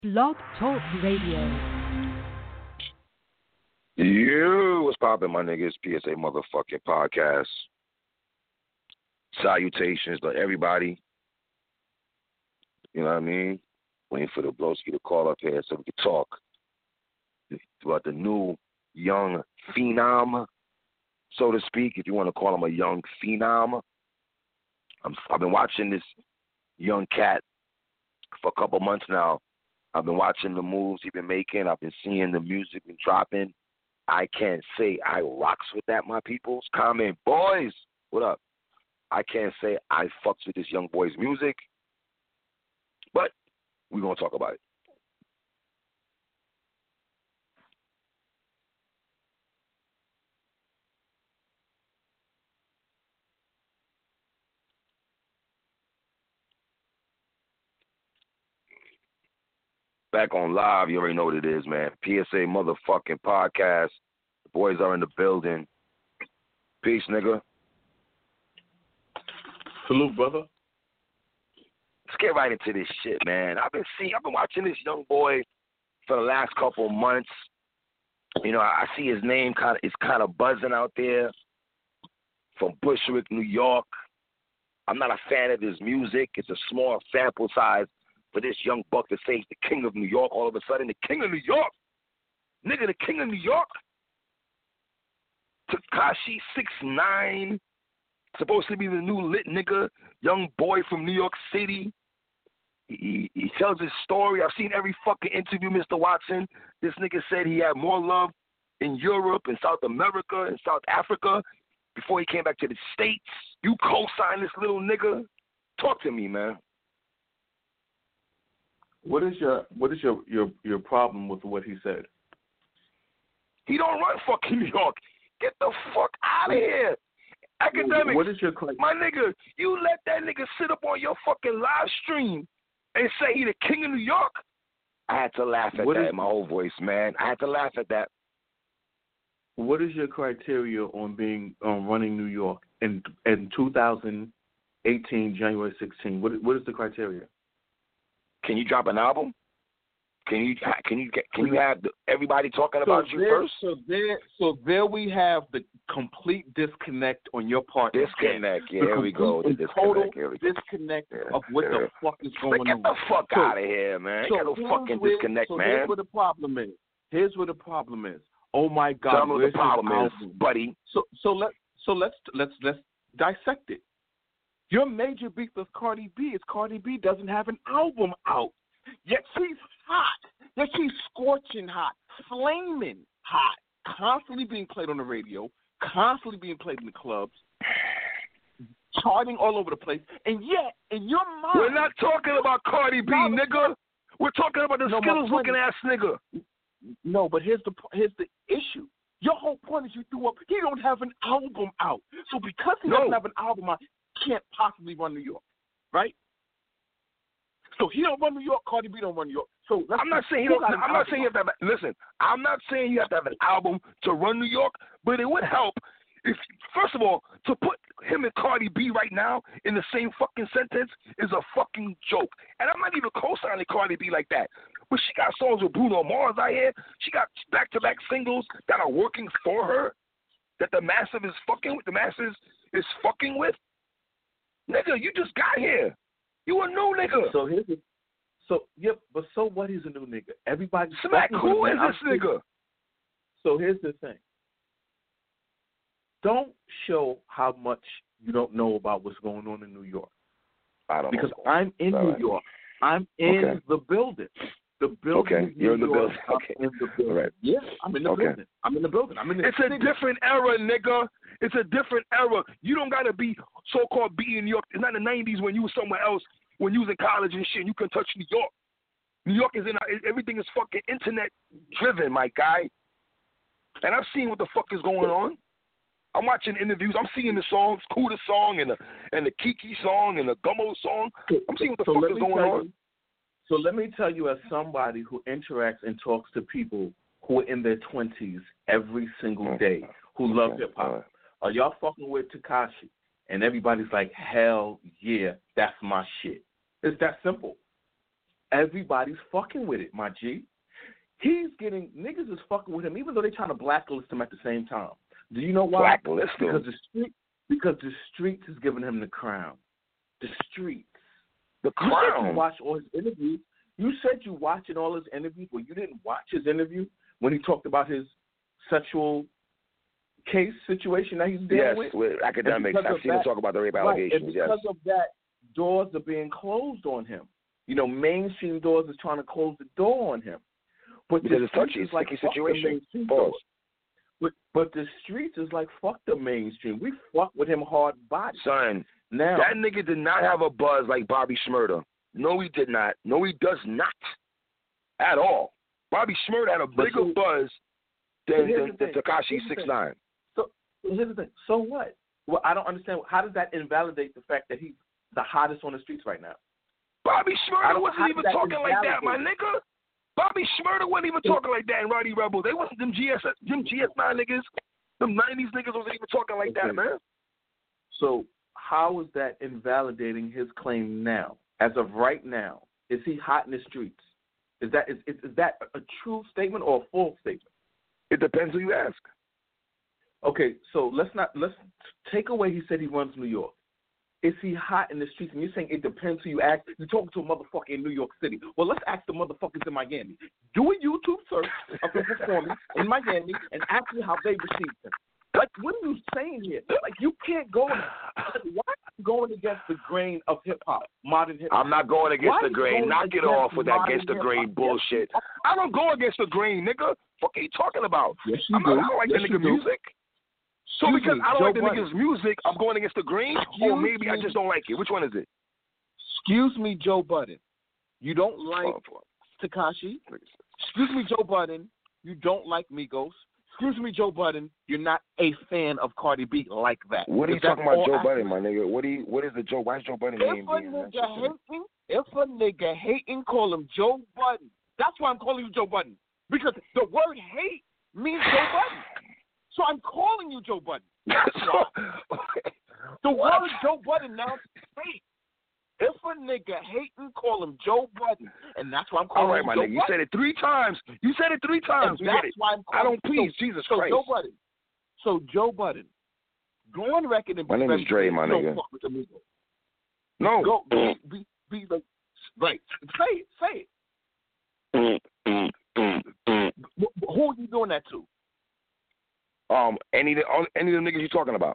Blog Talk Radio. You, what's poppin', my niggas? PSA motherfucking podcast. Salutations to everybody. You know what I mean? Waiting for the Blowski to call up here so we can talk about the new young phenom, so to speak, if you want to call him a young phenom. I've been watching this young cat for a couple months now. I've been watching the moves he's been making. I've been seeing the music been dropping. I can't say I rocks with that, my peoples. Comment, boys. What up? I can't say I fucks with this young boy's music, but we're going to talk about it. Back on live, you already know what it is, man. PSA motherfucking podcast. The boys are in the building. Peace, nigga. Salute, brother. Let's get right into this shit, man. I've been watching this young boy for the last couple of months. You know, I see his name is kind of buzzing out there from Bushwick, New York. I'm not a fan of his music. It's a small sample size for this young buck to say he's the king of New York. All of a sudden, the king of New York. Nigga, the king of New York. Tekashi 6ix9ine. Supposed to be the new lit nigga. Young boy from New York City. He tells his story. I've seen every fucking interview, Mr. Watson. This nigga said he had more love in Europe and South America and South Africa before he came back to the States. You co-sign this little nigga? Talk to me, man. What is your problem with what he said? He don't run fucking New York. Get the fuck out of here. Academics. What is your claim? My nigga, you let that nigga sit up on your fucking live stream and say he the king of New York? I had to laugh at that in my whole voice, man. I had to laugh at that. What is your criteria on running New York in 2018, January 16? What is the criteria? Can you drop an album? Can you have everybody talking about you first? So there we have the complete disconnect on your part. Disconnect. Yeah, here we go. The total disconnect of what the fuck is going on. Get the fuck out of here, man. You got no fucking disconnect, man. Here's what the problem is. Oh my God, tell me what the problem is, buddy. So let's dissect it. Your major beef with Cardi B is Cardi B doesn't have an album out. Yet she's hot. Yet she's scorching hot, flaming hot, constantly being played on the radio, constantly being played in the clubs, charting all over the place. And yet, in your mind... We're not talking about Cardi B, nigga. We're talking about the Skittles-looking ass nigga. No, but here's the issue. Your whole point is you threw up. He don't have an album out. So because he doesn't have an album out, can't possibly run New York, right? So he don't run New York, Cardi B don't run New York. So I'm not saying you have to have. Listen, I'm not saying you have to have an album to run New York, but it would help if, first of all, to put him and Cardi B right now in the same fucking sentence is a fucking joke. And I'm not even co-signing Cardi B like that. But she got songs with Bruno Mars out here. She got back-to-back singles that are working for her, that the masses is fucking with. Nigga, you just got here. You a new nigga. But so what? He's a new nigga. Everybody. Smack, who is this nigga? So here's the thing. Don't show how much you don't know about what's going on in New York. I don't know. Because I'm in New York. I'm in the building. The building. Okay, you're in the building. Okay. I'm in the building. Right. Yeah, I'm in the building. I'm in the building. It's a different era, nigga. It's a different era. You don't gotta be so-called be in New York. It's not the '90s when you was somewhere else, when you was in college and shit. And you couldn't touch New York. New York is everything is fucking internet driven, my guy. And I've seen what the fuck is going on. I'm watching interviews. I'm seeing the songs, Kuda song and the Kiki song and the Gummo song. I'm seeing what the fuck is going on. So let me tell you, as somebody who interacts and talks to people who are in their 20s every single day, who love hip hop, are y'all fucking with Tekashi? And everybody's like, hell yeah, that's my shit. It's that simple. everybody's fucking with it, my G. He's getting niggas is fucking with him, even though they're trying to blacklist him at the same time. Do you know why? Blacklist him? Because the streets is giving him the crown. The streets. The crown. You said you watched all his interviews. You said you watching all his interviews, but you didn't watch his interview when he talked about his sexual case situation that he's dealing with. Yes, with academics. I've seen him talk about the rape allegations. And because of that, doors are being closed on him. You know, mainstream doors is trying to close the door on him. But because it's touchy, it's like a situation. But the streets is like, fuck the mainstream. We fuck with him hard body. Son, now that nigga did not have a buzz like Bobby Shmurda. No, he did not. No, he does not. At all. Bobby Shmurda had a bigger buzz than Tekashi 6ix9ine. So here's the thing. So what? Well, I don't understand. How does that invalidate the fact that he's the hottest on the streets right now? Bobby Shmurda wasn't even talking like that, my nigga. Bobby Shmurda wasn't even talking like that in Roddy Rebel. They wasn't them GS9 niggas, them 90s niggas wasn't even talking like that, man. So how is that invalidating his claim now? As of right now, is he hot in the streets? Is that a true statement or a false statement? It depends who you ask. Okay, so let's take away he said he runs New York. Is he hot in the streets? And you're saying it depends who you ask. You're talking to a motherfucker in New York City. Well, let's ask the motherfuckers in Miami. Do a YouTube search of him performing in Miami and ask me how they received him. Like, what are you saying here? Like, you can't go. Why are you going against the grain of hip hop, modern hip hop? I'm not going against the grain. Knock it off with that against the grain bullshit. I don't go against the grain, nigga. What are you talking about? Yes, you do. I don't like the nigga music. So because I don't like the nigga's music, I'm going against the grain, or maybe I just don't like it. Which one is it? Excuse me, Joe Budden. You don't like Tekashi. Excuse me, Joe Budden. You don't like Migos. Excuse me, Joe Budden. You're not a fan of Cardi B like that. What are you talking about, Joe Budden, my nigga? What is the Joe? Why is Joe Budden name being? If a nigga hating, call him Joe Budden. That's why I'm calling you Joe Budden, because the word hate means Joe Budden. So I'm calling you Joe Budden. The word Joe Budden now is fake. If a nigga hating, call him Joe Budden. And that's why I'm calling him Joe Budden. All right, my nigga. You said it 3 times. You said it 3 times. And that's why I'm calling Jesus Christ. Joe Budden. So Joe Budden, go on record and be my name is Dre, my nigga. Fuck with the Migos. No. Go be like, right. Say it. Who are you doing that to? Any of the niggas you talking about?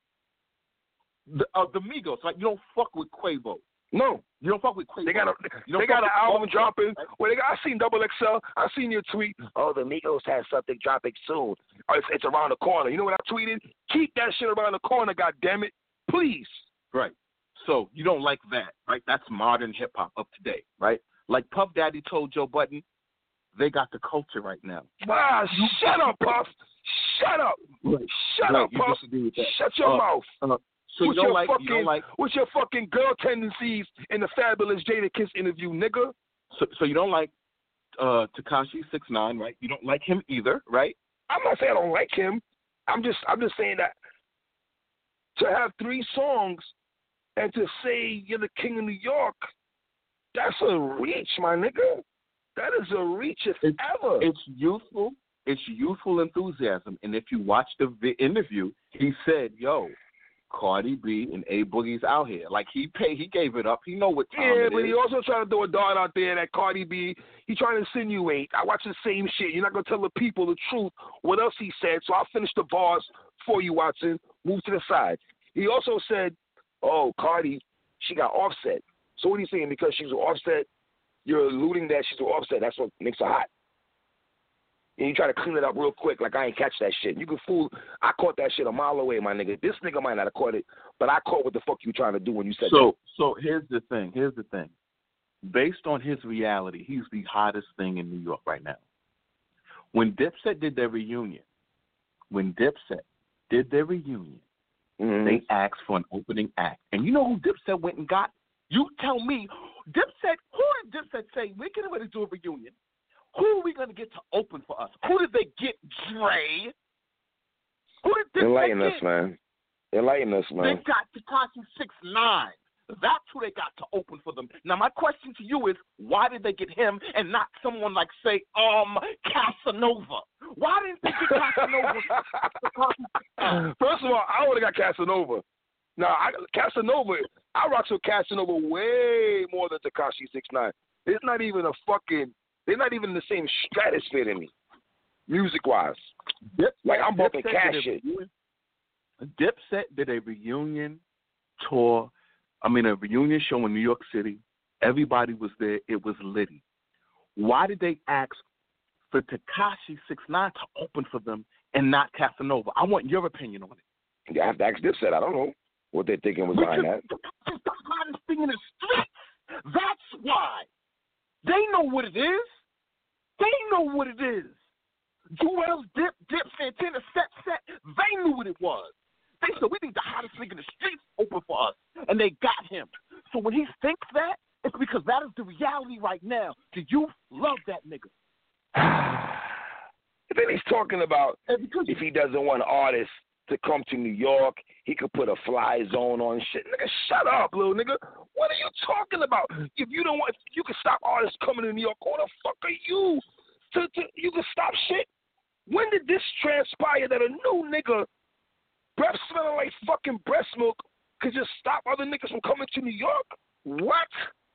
The Migos. Like, you don't fuck with Quavo. No. You don't fuck with Quavo. They got an album dropping. Well, I seen Double XL. I seen your tweet. Oh, the Migos has something dropping soon. It's around the corner. You know what I tweeted? Keep that shit around the corner, goddammit. Please. Right. So you don't like that, right? That's modern hip hop up to date, right? Like Puff Daddy told Joe Budden, they got the culture right now. Shut up, Puff. Shut up. Right. Shut up, Puff. Shut your mouth. So you don't like what's your fucking girl tendencies in the Fabulous Jadakiss interview, nigga? So you don't like Tekashi 6ix9ine, right? You don't like him either, right? I'm not saying I don't like him. I'm just saying that to have 3 songs and to say you're the king of New York, that's a reach, my nigga. That is a reach if ever. It's youthful. It's youthful enthusiasm. And if you watch the interview, he said, yo, Cardi B and A Boogie's out here. Like, he gave it up. He know what time it is. Yeah, but he also trying to throw a dart out there that Cardi B, he trying to insinuate. I watch the same shit. You're not going to tell the people the truth, what else he said. So I'll finish the bars for you, Watson. Move to the side. He also said, oh, Cardi, she got Offset. So what are you saying? Because she's Offset, you're alluding that she's Offset. That's what makes her hot. And you try to clean it up real quick like I ain't catch that shit. You can fool. I caught that shit a mile away, my nigga. This nigga might not have caught it, but I caught what the fuck you trying to do when you said that. So here's the thing. Based on his reality, he's the hottest thing in New York right now. When Dipset did their reunion, they asked for an opening act. And you know who Dipset went and got? You tell me. Dipset, who did Dipset say, we're getting ready to do a reunion? Who are we going to get to open for us? Who did they get, Dre? Who did Dipset Enlighten us, man. They got Tekashi 6ix9ine. That's who they got to open for them. Now, my question to you is, why did they get him and not someone like, say, Casanova? Why didn't they get Casanova? First of all, I would have got Casanova. Now, Casanova, I rock with Casanova way more than Tekashi 6ix9ine. It's not even they're not even in the same stratosphere to me, music-wise. Like, I'm bumping cash shit. Dipset did a reunion tour, a reunion show in New York City. Everybody was there. It was litty. Why did they ask for Tekashi 6ix9ine to open for them and not Casanova? I want your opinion on it. Yeah, I have to ask Dipset. I don't know what they're thinking was behind that. Because the hottest thing in the streets. That's why. They know what it is. They know what it is. Jewels, Dip, Santana, Set. They knew what it was. They said, we need the hottest nigga in the streets open for us. And they got him. So when he thinks that, it's because that is the reality right now. The youth love that nigga. Then he's talking about if he doesn't want artists to come to New York, he could put a fly zone on shit. Nigga, shut up, little nigga. What are you talking about? If you don't want, if you can stop artists coming to New York, who the fuck are you? You can stop shit? When did this transpire that a new nigga, breath smelling like fucking breast milk, could just stop other niggas from coming to New York? What?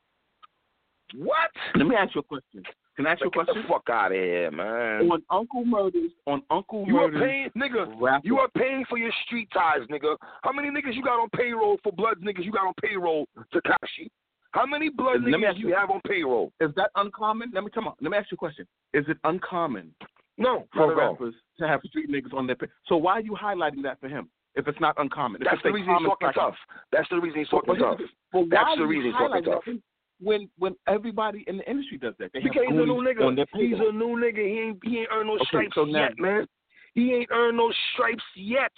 Let me ask you a question. Can I ask you a question? Get the fuck out of here, man. On Uncle Murder's you are paying, nigga. You are paying for your street ties, nigga. How many niggas you got on payroll for Bloods niggas you got on payroll, Tekashi? How many Blood niggas you have on payroll? Is that uncommon? Let me ask you a question. Is it uncommon? No, for rappers to have street niggas on their pay. So why are you highlighting that for him? If it's not uncommon, that's the reason he's talking tough. That's the reason he's talking tough. That's the reason he's talking tough. When everybody in the industry does that, because he's a new nigga. He's a new nigga. He ain't earned no stripes yet, man. He ain't earned no stripes yet.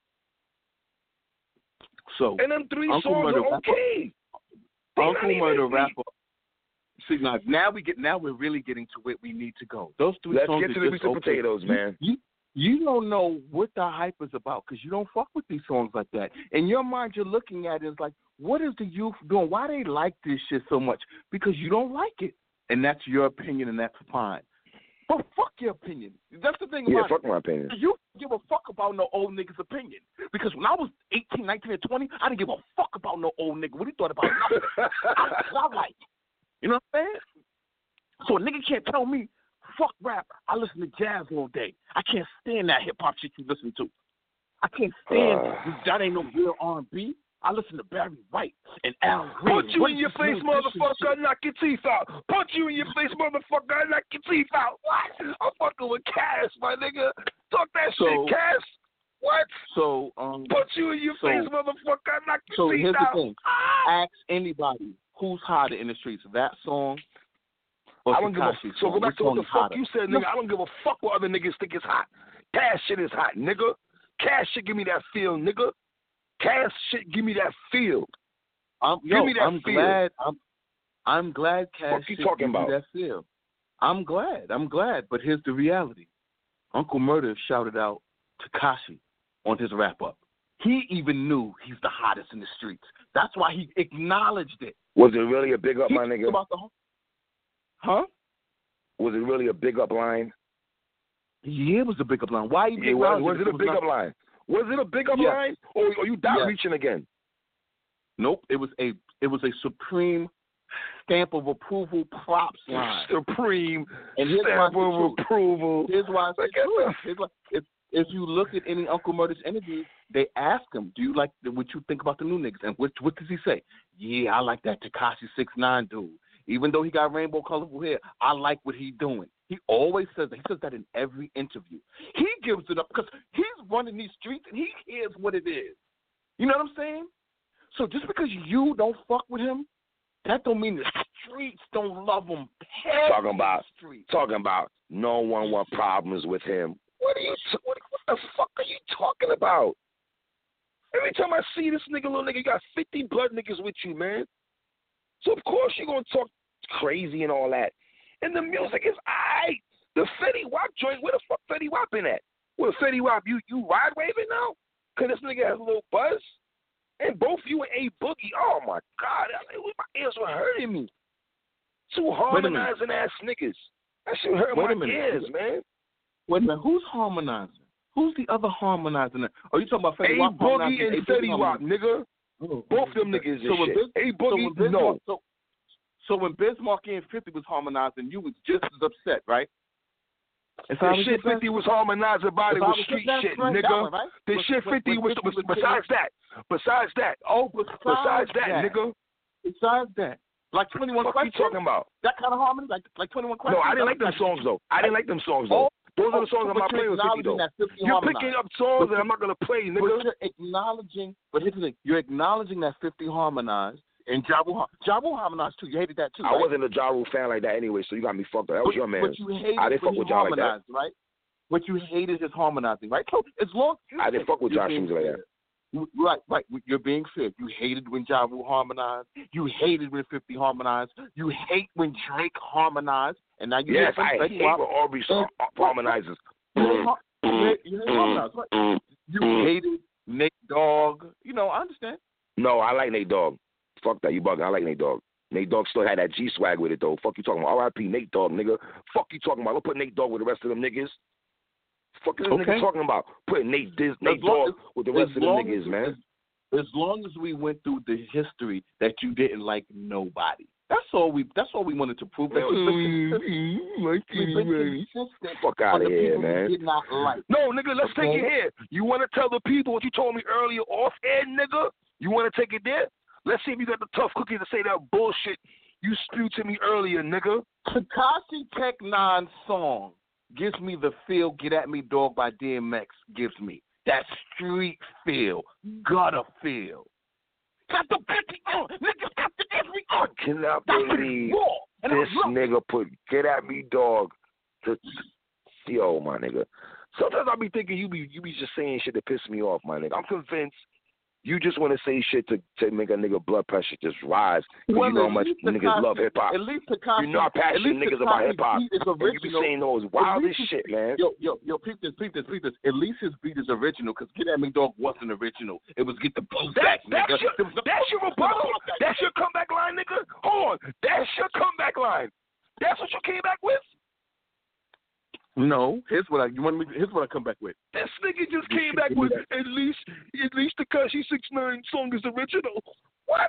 So and them 3 songs are okay. Uncle Murder rapper. See now we're really getting to where we need to go. Those 3 songs. Let's get to the meat and potatoes, man. You don't know what the hype is about because you don't fuck with these songs like that. In your mind, you're looking at it as like, what is the youth doing? Why they like this shit so much? Because you don't like it. And that's your opinion, and that's fine. But fuck your opinion. That's the thing about fuck my opinion. You give a fuck about no old nigga's opinion. Because when I was 18, 19, and 20, I didn't give a fuck about no old nigga. What he thought about nothing. I like it. You know what I'm saying? So a nigga can't tell me, fuck rap. I listen to jazz all day. I can't stand that hip-hop shit you listen to. I can't stand that ain't no real R&B. I listen to Barry White and Al Green. Punch you in your face, motherfucker, knock your teeth out. Punch you in your face, motherfucker, knock your teeth out. What? I'm fucking with Cass, my nigga. Talk that shit, Cass. What? So, punch you in your face, motherfucker, knock your teeth out. So here's the thing. Ask anybody who's hotter in the streets, that song or I don't give a So go back to what the fuck you said, nigga. No. I don't give a fuck what other niggas think is hot. Cash shit is hot, nigga. Cash shit give me that feel, nigga. Cash shit give me that feel. Give me that feel. I'm glad Cash shit give me that feel. I'm glad. But here's the reality. Uncle Murder shouted out Tekashi on his wrap-up. He even knew he's the hottest in the streets. That's why he acknowledged it. Was it really a big up, my nigga? Huh? Was it really a big up line? Yeah, it was a big up line. Why? Was it a big up line? Was it a big up line, or are you down reaching again? Nope. It was a supreme stamp of approval props line. Supreme stamp of approval. Here's why I say if you look at any Uncle Murder's interviews, they ask him, "Do you like what you think about the new niggas?" And what does he say? Yeah, I like that Tekashi 6ix9ine dude. Even though he got rainbow colorful hair, I like what he's doing. He always says that. He says that in every interview. He gives it up because he's running these streets and he hears what it is. You know what I'm saying? So just because you don't fuck with him, that don't mean the streets don't love him. Talking about no one want problems with him. What the fuck are you talking about? Every time I see this nigga, little nigga, you got 50 blood niggas with you, man. So of course you're gonna talk crazy and all that. And the music is aight. The Fetty Wap joint, where the fuck Fetty Wap in at? Well, Fetty Wap, you ride waving now? Cause this nigga has a little buzz? And both you and A Boogie. Oh my God, my ears were hurting me. Two harmonizing ass niggas. That shit hurt my ears, man. Wait a minute, who's harmonizing? Who's the other harmonizing? Are you talking about Fetty Wap? A Boogie and Fetty Wap, nigga. Both them niggas is shit. A Boogie, no. So when Biz Markie and 50 was harmonizing, you was just as upset, right? The shit 50 was harmonizing about it was street shit, nigga. The shit 50 was besides that. Oh, besides that, nigga. Besides that. Like 21 Questions? What you talking about? That kind of harmony? Like 21 Questions? No, I didn't like them songs, though. Those are the songs I'm not playing with 50, though. You're picking up songs that I'm not going to play, nigga. But here's the thing. You're acknowledging that 50 harmonized. And Ja Rule harmonized too. You hated that too, right? I wasn't a Ja Rule fan like that anyway, so you got me fucked up. That was your man. But you hated I didn't fuck with Ja like that. Right? What you hated his harmonizing, right? So as long I didn't fuck with Ja Rule like that. Right. You're being fair. You hated when Ja Rule harmonized. You hated when 50 harmonized. You hate when Drake harmonized. And now you hate when Aubrey harmonizes. You hate harmonized, right? You hated Nate Dogg. You know, I understand. No, I like Nate Dogg. Fuck that, you bugging. I like Nate Dogg. Nate Dogg still had that G swag with it though. Fuck you talking about? R.I.P. Nate Dogg, nigga. Fuck you talking about? Don't put Nate Dogg with the rest of them niggas. Fuck is this nigga talking about? Putting Nate Dogg with the rest of them niggas, man. As long as we went through the history that you didn't like nobody. That's all we wanted to prove. That fuck out of here, man. Did not like. No, nigga, let's take it here. You want to tell the people what you told me earlier off air, nigga? You want to take it there? Let's see if you got the tough cookie to say that bullshit you spewed to me earlier, nigga. Tekashi Tech 9 song gives me the feel Get At Me Dog by DMX gives me. That street feel, gutter feel. Got the pinky on, nigga, got the every on. I cannot believe this nigga put Get At Me Dog to yo, my nigga. Sometimes I be thinking you be just saying shit that piss me off, my nigga. I'm convinced you just want to say shit to make a nigga blood pressure just rise. Well, you know how much niggas love hip hop. At least Tekashi. You know how passionate niggas about hip hop. And you be saying those wildest shit, man. Yo, peep this. At least his beat is original, because Get At Me Dog wasn't original. It was Get the Blow Back, nigga. That's your rebuttal? That's your comeback line, nigga? Hold on. That's your comeback line. That's what you came back with? No, here's what I come back with. This nigga just came back with at least Tekashi 6ix9ine song is original. What?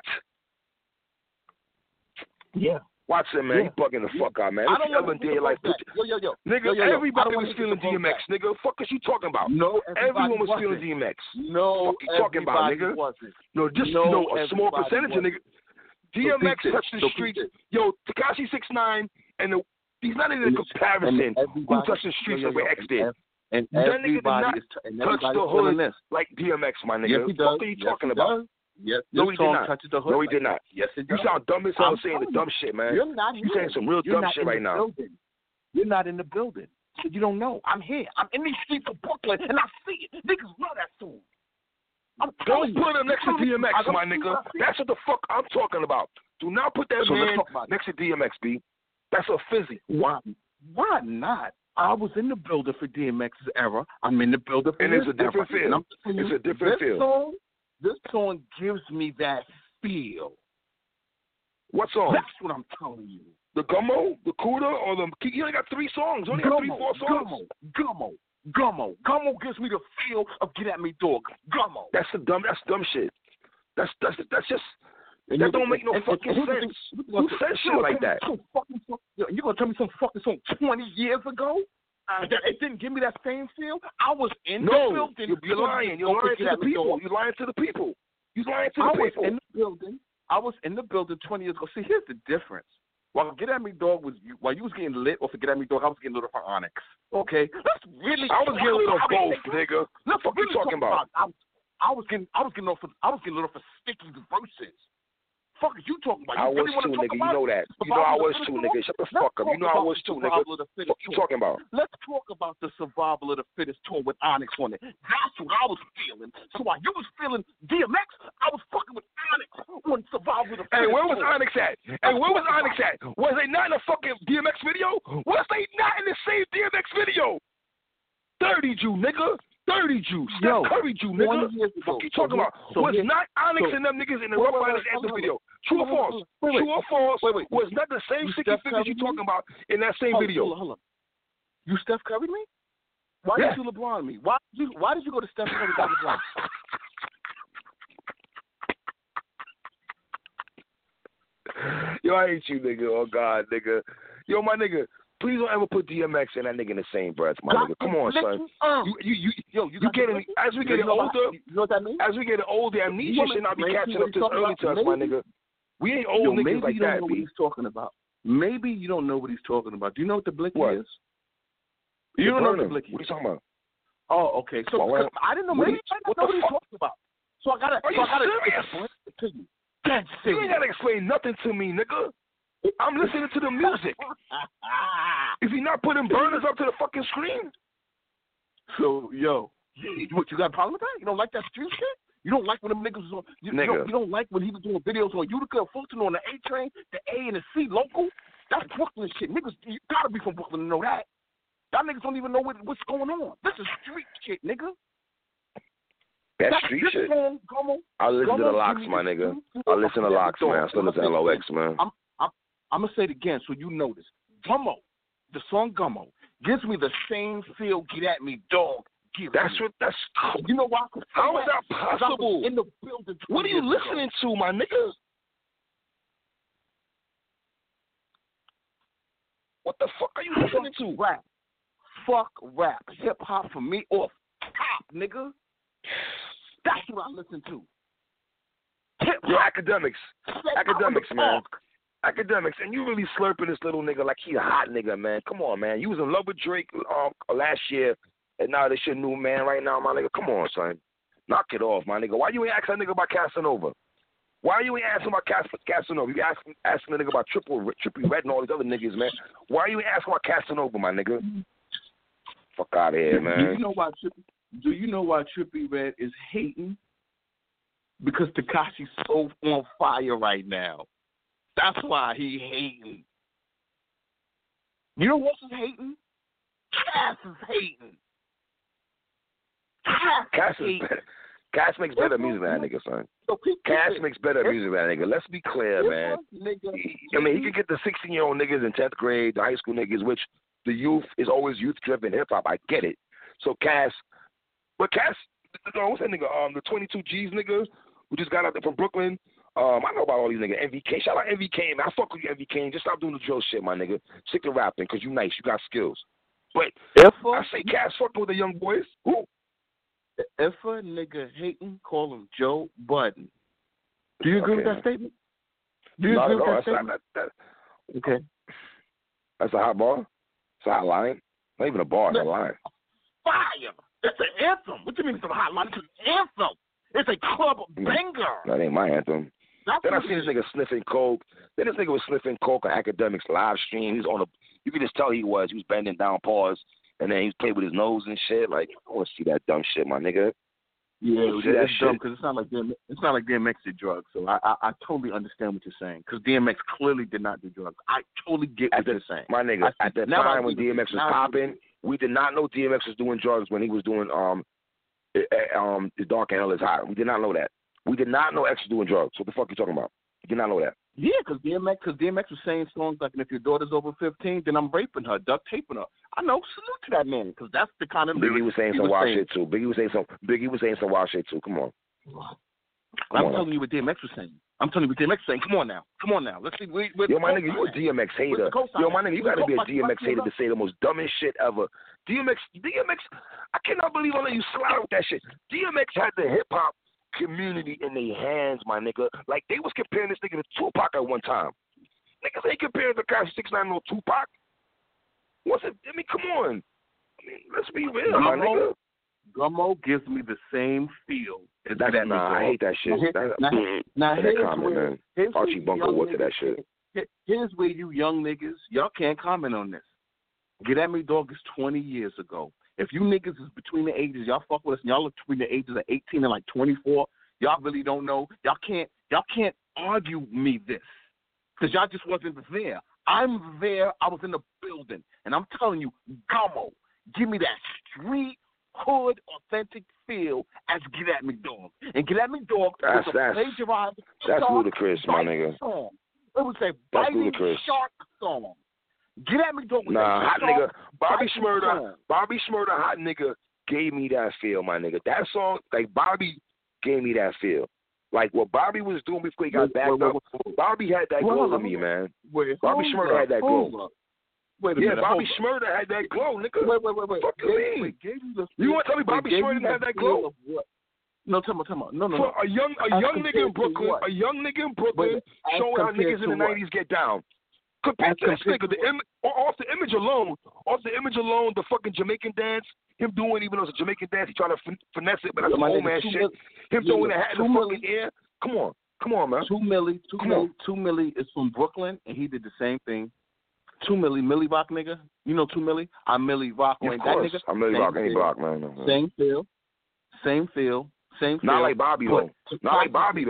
Yeah. Watch him, man. He bugging the fuck out, man. If you ever did like nigga, everybody was feeling DMX, nigga. Fuck is you talking about? No, everyone was feeling DMX. No, fuck you talking about, nigga? No, just a small percentage of nigga. DMX touched the streets. Yo, Tekashi 6ix9ine and the he's not in a comparison who touched the streets of where X did. And that nigga did not touch the hood like DMX, my nigga. Yes, he does. What are you talking about? Yes, no, he did not. The hood. No, he did not. Yes, it you sound dumb as hell saying the dumb shit, man. You're not you saying some real dumb shit right now. You're not in the building. So you don't know. I'm here. I'm in these streets of Brooklyn, and I see it. Niggas love that song. Don't put him next to DMX, my nigga. That's what the fuck I'm talking about. Do not put that man next to DMX, B. That's a fizzy. Why not? I was in the building for DMX's era. I'm in the building for it's a different feel. It's a different feel. This song gives me that feel. What song? That's what I'm telling you. The Gummo, the Cuda, or the... You only got 3 songs. You only got 3-4 songs. Gummo gives me the feel of Get At Me Dog. Gummo. That's dumb shit. That's just... That don't make no fucking sense. Who said shit like that? You gonna tell me some fucking song 20 years ago? It didn't give me that same feel. I was in the building. You're lying. You're lying to the people. You're lying to the people. I was in the building 20 years ago. See, here's the difference. While Get At Me Dog while you was getting lit off of Get At Me Dog, I was getting lit off of Onyx. Okay, let's really. I was getting lit off both, nigga. What the fuck you talking about? I was getting lit off of Sticky verses. Fuck is you talking about? I was too, nigga. You know that. You know I was too, nigga. Shut the fuck up. You know I was too, nigga. What you talking about? Let's talk about the Survival of the Fittest tour with Onyx on it. That's what I was feeling. So while you was feeling DMX, I was fucking with Onyx on Survival of the Fittest. Hey, where was Onyx at? Was they not in a fucking DMX video? Was they not in the same DMX video? 30 you, nigga. 30 Jew. Steph Curry Jew, nigga. What you talking about? Was not Onyx and them niggas in the Rough Riders anthem video. True or false? True or false? Was not the same 60 figures you talking about in that same video. Hold on. You Steph Curry me? Why did you LeBron me? Why did you go to Steph Curry without LeBron? Yo, I hate you, nigga. Oh, God, nigga. Yo, my nigga, please don't ever put DMX and that nigga in the same breath, my nigga. Come on, son. You getting, as we get older, you know what that means? As we get older, amnesia should not be catching up this early to us, my nigga. We ain't old niggas like that, B. Maybe you don't know what he's talking about. Maybe you don't know what he's talking about. Do you know what the blicky is? You don't know what the blicky is. What are you talking about? Oh, okay. So I didn't know. Maybe I didn't know what he's talking about. So I gotta explain it to you. That's serious. You ain't gotta explain nothing to me, nigga. I'm listening to the music. If you're not putting burners up to the fucking screen. So, yo, what, you got a problem with that? You don't like that street shit? You don't like when them niggas was on, you don't like when he was doing videos on Utica and Fulton on the A train, the A and the C local? That's Brooklyn shit. Niggas, you gotta be from Brooklyn to know that. Y'all niggas don't even know what's going on. This is street shit, nigga. That's street shit? I listen to the Locks, my nigga. I listen to Locks, man. I still listen to LOX, man. I'm going to say it again so you notice. Gummo, the song Gummo, gives me the same feel, get at me, dog. That's you know why? How is that possible? In the building. What are you listening to, my nigga? What the fuck are you listening to? Rap. Fuck rap. Hip hop for me off top, nigga. That's what I listen to. Yo, academics, man. Academics, and you really slurping this little nigga like he a hot nigga, man. Come on, man. You was in love with Drake last year, and now this your new man right now, my nigga. Come on, son. Knock it off, my nigga. Why you ain't asking that nigga about Casanova? Why you ain't asking about Casanova? You asking the nigga about Trippie Redd and all these other niggas, man. Why you ain't asking about Casanova, my nigga? Fuck out of here, man. Do you know why Trippie Redd is hating? Because Tekashi's so on fire right now. That's why he hating. You know what else is hating? Cass is hating. Cass makes better music than that nigga, son. Cass makes better music than that nigga. Let's be clear, man. I mean, he can get the 16-year-old niggas in 10th grade, the high school niggas, which the youth is always youth-driven hip-hop. I get it. So Cass, what's that nigga? The 22 G's nigga who just got out there from Brooklyn. I know about all these niggas. MVK. Shout out MVK, man. I fuck with you, MVK. Just stop doing the drill shit, my nigga. Stick to rapping, because you nice. You got skills. But I say Cass fucking with the young boys. Who? If a nigga hating, call him Joe Budden. Do you agree with that statement? Do you agree with that statement? Okay. That's a hot bar? It's a hot line? Not even a bar, it's a line. Fire! It's an anthem. What do you mean it's a hot line? It's an anthem. It's a club banger. That ain't my anthem. Then I seen this nigga sniffing coke. Then this nigga was sniffing coke on Academics live stream. You could just tell he was bending down, pause, and then he played with his nose and shit. Like, I don't want to see that dumb shit, my nigga. Yeah, that's dumb because it's not like DMX did drugs. So I totally understand what you're saying because DMX clearly did not do drugs. I totally get what you're saying. My nigga, at the time when DMX was popping, we did not know DMX was doing drugs when he was doing The Dark and Hell is Hot. We did not know that. We did not know X was doing drugs. What the fuck are you talking about? We did not know that. Yeah, because DMX was saying songs like, and if your daughter's over 15, then I'm raping her, duct taping her. I know, salute to that man, because that's the kind of Biggie was saying some wild shit too. Biggie was saying some wild shit too. Come on. I'm telling you what DMX was saying. Come on now. Let's see. Yo, my nigga, you a DMX hater. Yo, my nigga, you gotta be a DMX hater to say the most dumbest shit ever. DMX, I cannot believe I let you slide with that shit. DMX had the hip hop community in their hands, my nigga. Like they was comparing this nigga to Tupac at one time. Niggas ain't comparing Tekashi 6ix9ine to Tupac. Come on. Let's be real, my nigga. Gummo gives me the same feel. I hate that shit. Here's Archie Bunker went to that shit. Here's where you young niggas, y'all can't comment on this. Get At Me Dog is 20 years ago. If you niggas is between the ages, y'all fuck with us, and y'all look between the ages of 18 and like 24, y'all really don't know. Y'all can't argue me this because y'all just wasn't there. I'm there. I was in the building, and I'm telling you, Gummo, give me that street hood authentic feel as Get At Me Dog. And Get At Me Dog was a plagiarized that's ludicrous, my nigga. Song. It was a biting shark song. Get At Me Dog was hot nigga. Bobby Shmurda, hot nigga, gave me that feel, my nigga. That song, like, Bobby gave me that feel. Like, what Bobby was doing before he got backed up, Bobby had that glow to me, man. Bobby Shmurda had that glow. Wait a minute. Bobby Shmurda had that glow, nigga. Wait. Fuck you mean? You want to tell me Bobby Shmurda had that glow? No, tell me. No. For a young nigga in Brooklyn, showing how niggas in the 90s get down. Compared to this nigga, off the image alone, the fucking Jamaican dance, him doing, even though it's a Jamaican dance, he trying to finesse it, but that's some old man shit. Him throwing the hat in the fucking air. Come on, man. 2 Milli is from Brooklyn, and he did the same thing. 2 Milli Rock nigga. You know 2 Milli? I'm Millie Rock. Of course, I'm Millie Rock, any block, man. Same feel. Not like Bobby, though. I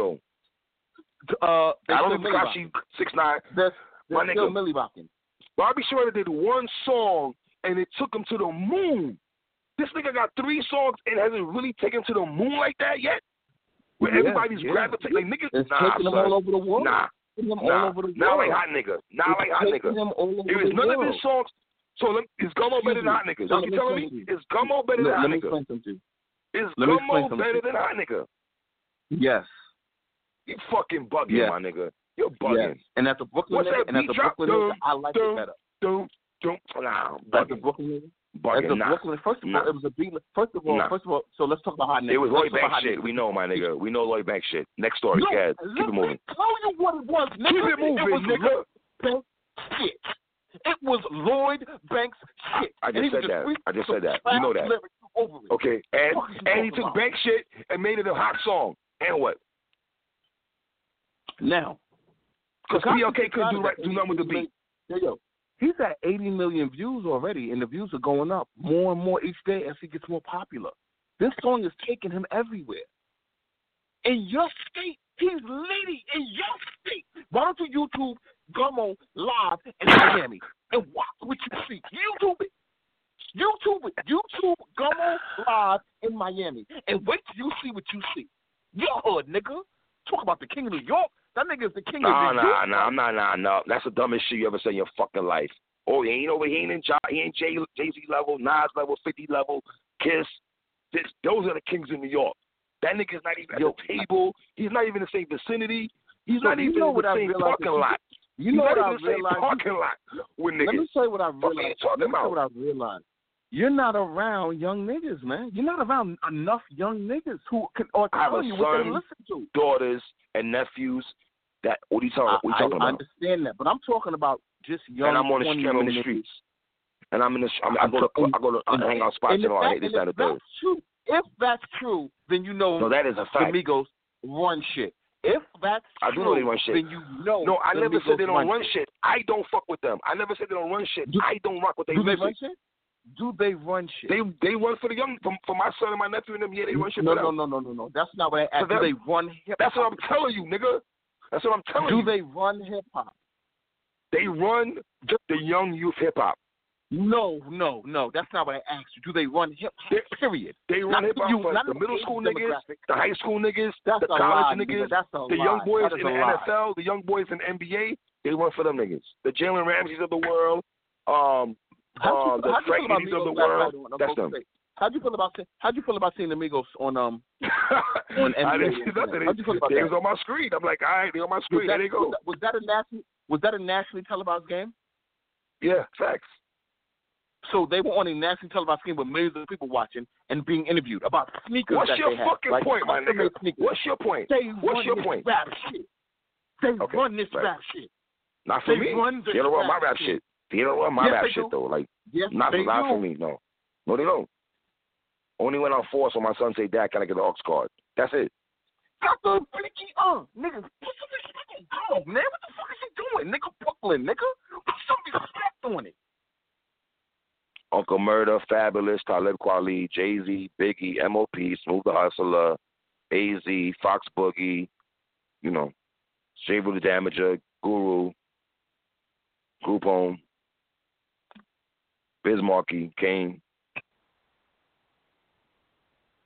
don't think Tekashi 6ix9ine. My nigga, Millie rocking. Bobby Shmurda did one song, and it took him to the moon. This nigga got 3 songs and hasn't really taken him to the moon like that yet? Where everybody's gravitating. Like, niggas, taking them all over the world. Not like hot nigga. It was none of his songs. So is Gummo better than hot niggas? Are you telling me? Is Gummo better than hot nigga? Is Gummo better than hot nigga? Yes. You fucking bugging, my nigga. You're bugging. Yes. And at the Brooklyn nigga, I like it better. At the Brooklyn nigga? Bugging, first of all, it was a beat. First of all, so let's talk about hot niggas. It was Lloyd Banks shit. We know, my nigga. We know Lloyd Banks shit. Next story, guys. Keep it moving. Tell you what it was, nigga. Keep it moving, nigga. Banks shit. It was Lloyd Banks shit. I just said that. You know that. Okay, and he took Banks shit and made it a hot song. And what? Now, because PLK couldn't do nothing with the beat. Yo, he's at 80 million views already, and the views are going up more and more each day as he gets more popular. This song is taking him everywhere. In your state, he's leading in your state. Why don't you YouTube Gummo live in Miami and watch what you see? YouTube it. YouTube Gummo live in Miami and wait till you see what you see. Your hood, nigga. Talk about the king of New York. That nigga's the king of New York. Nah. That's the dumbest shit you ever said in your fucking life. Oh, he ain't Jay-Z level, Nas level, 50 level, Kiss. Those are the kings in New York. That nigga's not even at the table. He's not even in the same vicinity. He's not even in the same parking lot. You know what I realized? Parking lot with niggas. Let me tell you what I realized. What are you talking about? You're not around young niggas, man. You're not around enough young niggas who can tell you what they listen to. Daughters and nephews. What are you talking about? I understand that, but I'm talking about just young. And I'm on the streets. And I go to hangout spots and all. I hate this, that, and the third. If that's true, then you know. No, that is a fact. The Migos run shit. If that's true, I do know they run shit. Then you know. No, I never said they don't run shit. I don't fuck with them. I never said they don't run shit. I don't rock with their music. Do they run shit? Do they run shit? They run for the young, for my son and my nephew and them. Yeah, they run shit. No. That's not what I asked. Do they run hip hop? That's what I'm telling you, nigga. That's what I'm telling you. Do they run hip hop? They run the young youth hip hop. No. That's not what I asked you. Do they run hip hop? Period. They run hip hop for the middle school niggas, the high school niggas, the college niggas, the young boys in the NFL, the young boys in the NBA. They run for them niggas. The Jalen Ramseys of the world. The Frank Nitties of the world. That's them. How'd you feel about seeing the Migos on NBA? I didn't see nothing. They was on my screen. I'm like, all right, they on my screen. There they go. Was that a nationally televised game? Yeah, facts. So they were on a nationally televised game with millions of people watching and being interviewed about sneakers. What's your fucking point, my nigga? What's your point? What's your point? Rap shit. They run this rap shit. Not for me. They don't run my rap shit. They don't run my rap shit though. Like, not for me. No, they don't. Only when I'm forced when my son say, Dad, can I get the aux card? That's it. Got the freaky nigga. Put some respect on, man. What the fuck is he doing? Nigga, Brooklyn, nigga. Put some respect on it. Uncle Murder, Fabulous, Talib Kweli, Jay-Z, Biggie, M.O.P., Smooth the Hustler, AZ, Fox Boogie, Shaver the Damager, Guru, Group Home, Biz Markie, Kane.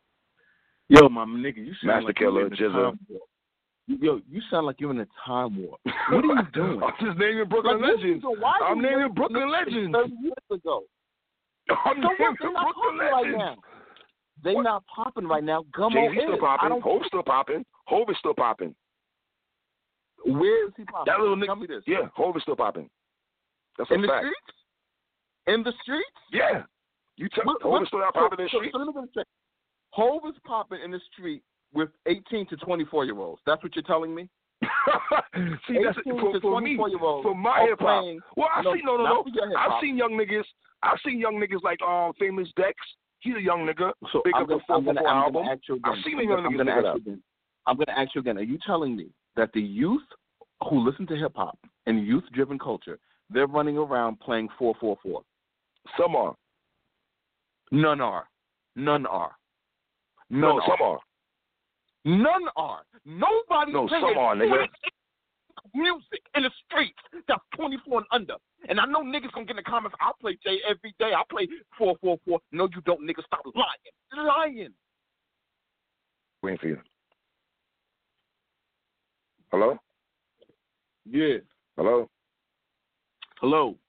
Yo, my nigga, you sound Master like Killer, you're in a Jizza. time warp. Yo, you sound like you're in a time warp. What are you doing? I'm just naming Brooklyn Like, Legends. why I'm you naming Brooklyn Legends. 30 years ago. I'm So what? naming They're not Brooklyn popping right Legends. now. They're not popping right now. Gummo Jay-Z is. still I popping. don't. Hov still popping. Hov is still popping. Where is he popping? That little Tell nigga. me this. Yeah, Hov is still popping. That's a In the fact. streets? In the streets? Yeah. You tell Hov is still out popping in the streets? So let me get this straight. Hov is popping in the street with 18 to 24-year-olds. That's what you're telling me? See, that's 18 to for me, 24-year-olds for my hip hop. Well, I've seen not for your hip-hop. I've seen young niggas like Famous Dex. He's a young nigga. So Big I'm up the gonna 444 album. ask you again. I've seen the young niggas pick it up. I'm gonna ask you again. Are you telling me that the youth who listen to hip hop and youth-driven culture, they're running around playing 444? Some are. None are. None are. No, some are. None are. Nobody No, playing some are, nigga. music in the streets that's 24 and under. And I know niggas gonna get in the comments, I play Jay every day. I play 444. No, you don't, nigga. Stop lying. Lying. Waiting for you. Hello? Yeah. Hello? Hello.